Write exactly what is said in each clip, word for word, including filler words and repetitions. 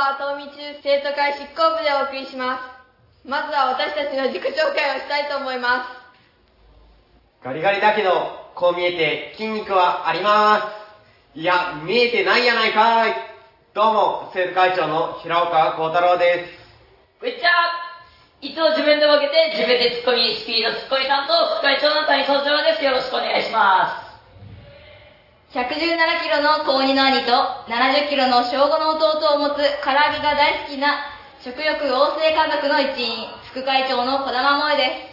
は東美中生徒会執行部でお送りします。まずは私たちの自己紹介をしたいと思います。 ガリガリだけど、こう見えて筋肉はあります。いや、見えてないやないかい。どうも、生徒会長の平岡幸太郎です。 こんにちは。いつも自分でボケて、自分でツッコミ、スピードツッコミ担当、副会長の谷総長です。よろしくお願いします。 ひゃくじゅうななキロの高にの兄とななじゅっキロの小ごの弟を持つ唐揚げが大好きな食欲旺盛家族の一員、副会長の児玉萌です。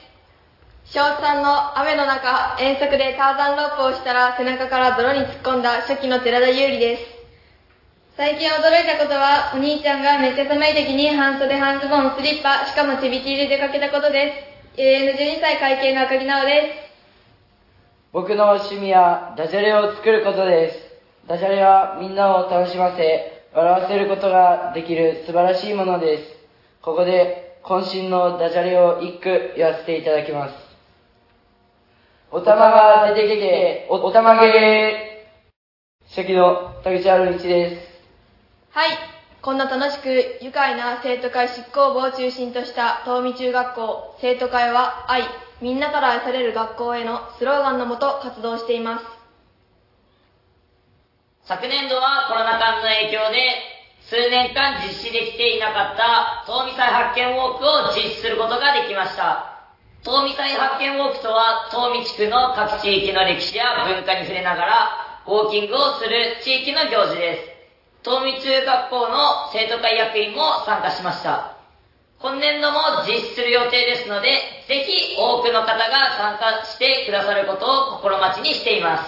小さんの雨の中、遠足でターザンロープをしたら背中から泥に突っ込んだ初期の寺田優里です。最近驚いたことは、お兄ちゃんがめっちゃ寒い時に半袖半ズボンスリッパ、しかもちびきりで出かけたことです。永遠のじゅうにさい会計の赤木直です。 僕の趣味はダジャレを作ることです。ダジャレはみんなを楽しませ、笑わせることができる素晴らしいものです。ここで渾身のダジャレを一句言わせていただきます。おたまが出てきて、おたまげー。初期の田口春一です。 はい。こんな楽しく愉快な生徒会執行部を中心とした東美中学校、生徒会は愛、みんなから愛される学校へのスローガンのもと活動しています。 昨年度はコロナ禍の影響で数年間実施できていなかった東美祭発見ウォークを実施することができました。東美祭発見ウォークとは、東美地区の各地域の歴史や文化に触れながらウォーキングをする地域の行事です。東美中学校の生徒会役員も参加しました。今年度も実施する予定ですので、ぜひ多くの方が参加してくださることを心待ちにしています。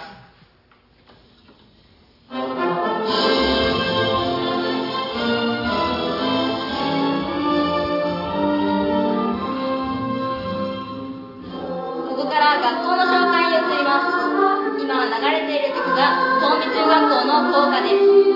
ここから学校の紹介に移ります。今流れている曲が東美中学校の校歌です。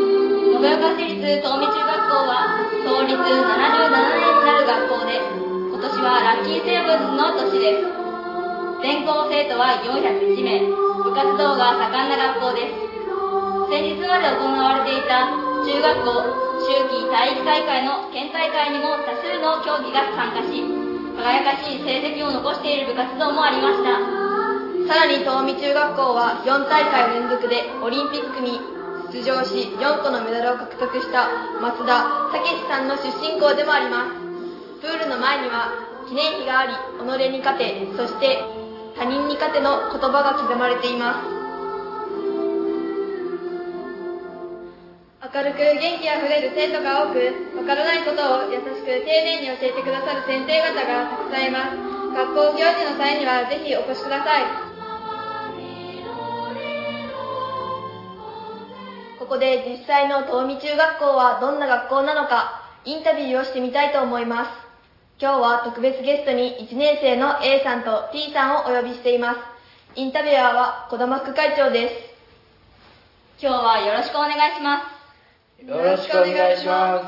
延岡市立東美中学校は創立ななじゅうななねんになる学校で、今年はラッキーセブンの年です。全校生徒はよんひゃくいちめい、部活動が盛んな学校です。先日まで行われていた中学校秋季体育大会の県大会にも多数の競技が参加し、輝かしい成績を残している部活動もありました。 さらに東美中学校はよんたいかい連続でオリンピックに出場しよんこのメダルを獲得した松田武さんの出身校でもあります。プールの前には記念碑があり、己に勝て、そして他人に勝ての言葉が刻まれています。明るく元気あふれる生徒が多く、わからないことを優しく丁寧に教えてくださる先生方がたくさんいます。学校行事の際にはぜひお越しください。ここで実際の東美中学校はどんな学校なのか、インタビューをしてみたいと思います。今日は特別ゲストにいちねん生の A さんと T さんをお呼びしています。インタビュアーは児玉副会長です。 今日はよろしくお願いします。 よろしくお願いします。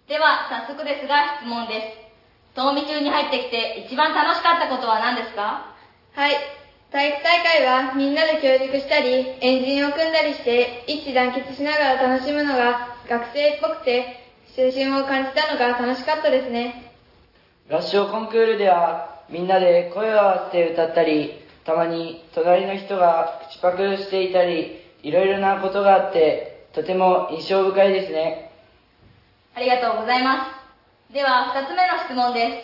では早速ですが質問です。東美中に入ってきて一番楽しかったことは何ですか？ はい。体育大会はみんなで協力したり、エンジンを組んだりして一致団結しながら楽しむのが学生っぽくて、青春を感じたのが楽しかったですね。 合唱コンクールではみんなで声を合わせて歌ったり、たまに隣の人が口パクしていたり、いろいろなことがあってとても印象深いですね。 ありがとうございます。ではふたつめの質問です。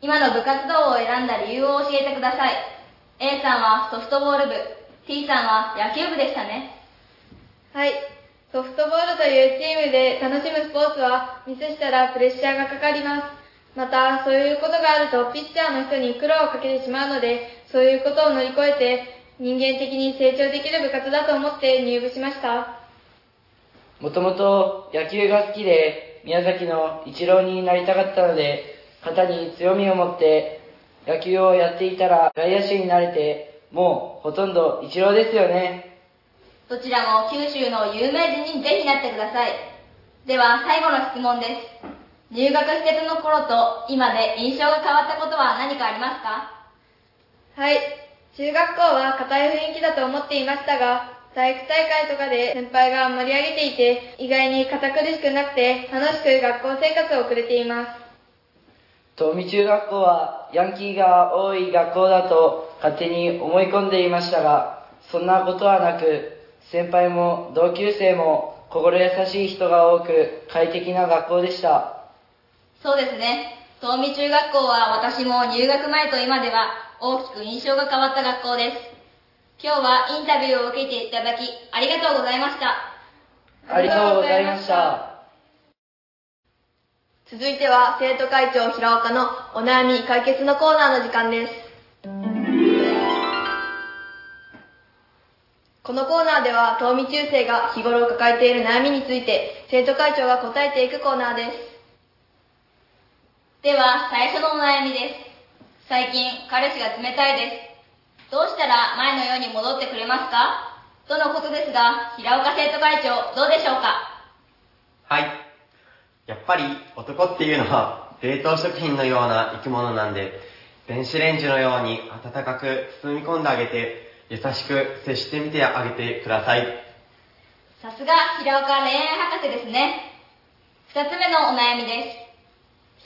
今の部活動を選んだ理由を教えてください。 A さんはソフトボール部、 T さんは野球部でしたね。 はい。ソフトボールというチームで楽しむスポーツはミスしたらプレッシャーがかかります。またそういうことがあるとピッチャーの人に苦労をかけてしまうので、そういうことを乗り越えて人間的に成長できる部活だと思って入部しました。 もともと野球が好きで宮崎のイチローになりたかったので、肩に強みを持って野球をやっていたら外野手になれて、もうほとんどイチローですよね。 どちらも九州の有名人にぜひなってください。では最後の質問です。入学してての頃と今で印象が変わったことは何かありますか？ はい。中学校は硬い雰囲気だと思っていましたが、 体育大会とかで先輩が盛り上げていて、意外に堅苦しくなくて楽しく学校生活を送れています。 東美中学校はヤンキーが多い学校だと勝手に思い込んでいましたが、そんなことはなく、先輩も同級生も心優しい人が多く快適な学校でした。 そうですね。東美中学校は私も入学前と今では大きく印象が変わった学校です。今日はインタビューを受けていただきありがとうございました。 ありがとうございました。 続いては生徒会長平岡のお悩み解決のコーナーの時間です。このコーナーでは東美中生が日頃抱えている悩みについて生徒会長が答えていくコーナーです。 では最初のお悩みです。最近彼氏が冷たいです。どうしたら前のように戻ってくれますかとのことですが、平岡生徒会長どうでしょうか。 はい。やっぱり男っていうのは冷凍食品のような生き物なんで、電子レンジのように温かく包み込んであげて、優しく接してみてあげてください。 さすが平岡恋愛博士ですね。二つ目のお悩みです。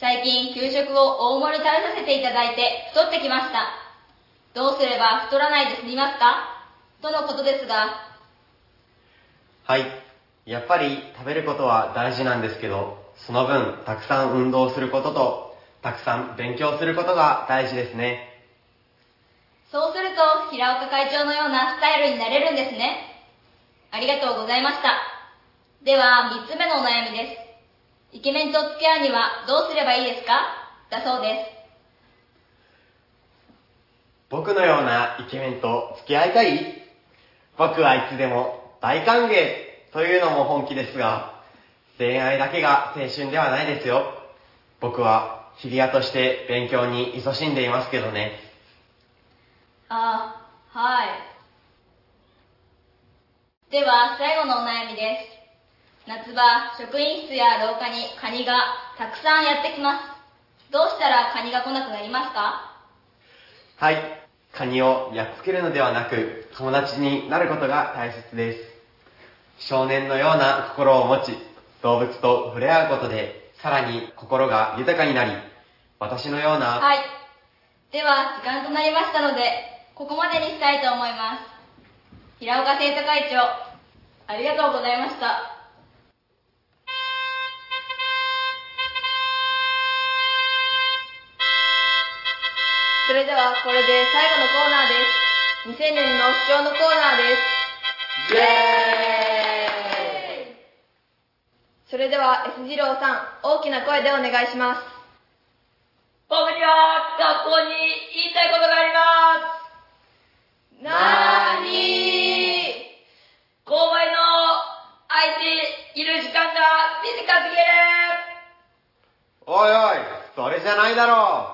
最近給食を大盛り食べさせていただいて太ってきました。どうすれば太らないで済みますかとのことですが。 はい。やっぱり食べることは大事なんですけど、その分たくさん運動することと、たくさん勉強することが大事ですね。 そうすると平岡会長のようなスタイルになれるんですね。ありがとうございました。ではみっつめのお悩みです。イケメンと付き合うにはどうすればいいですかだそうです。 僕のようなイケメンと付き合いたい？僕はいつでも大歓迎というのも本気ですが、恋愛だけが青春ではないですよ。僕は日比谷として勉強に勤しんでいますけどね。 ああ、はい。では最後のお悩みです。夏場、職員室や廊下にカニがたくさんやってきます。どうしたらカニが来なくなりますか？ はい。カニをやっつけるのではなく、友達になることが大切です。少年のような心を持ち、動物と触れ合うことで、さらに心が豊かになり、私のような。 はい。では、時間となりましたので、ここまでにしたいと思います。平岡生徒会長、ありがとうございました。 それではこれで最後のコーナーです。未成年の主張のコーナーです。イエーイ。それでは S 次郎さん、大きな声でお願いします。 僕には学校に言いたいことがあります。 なーにー。 購買の空いている時間が短すぎる。 おいおい、それじゃないだろう。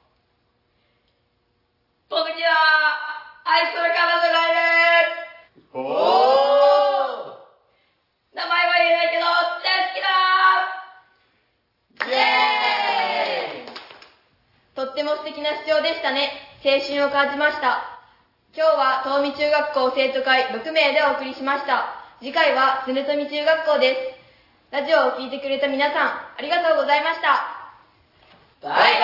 僕には愛する彼女がいる。 おー。 名前は言えないけど大好きだ。 イエーイ。とっても素敵な主張でしたね。青春を感じました。今日は東美中学校生徒会ろくめいでお送りしました。次回は常富中学校です。ラジオを聞いてくれた皆さん、ありがとうございました。 バイバイ。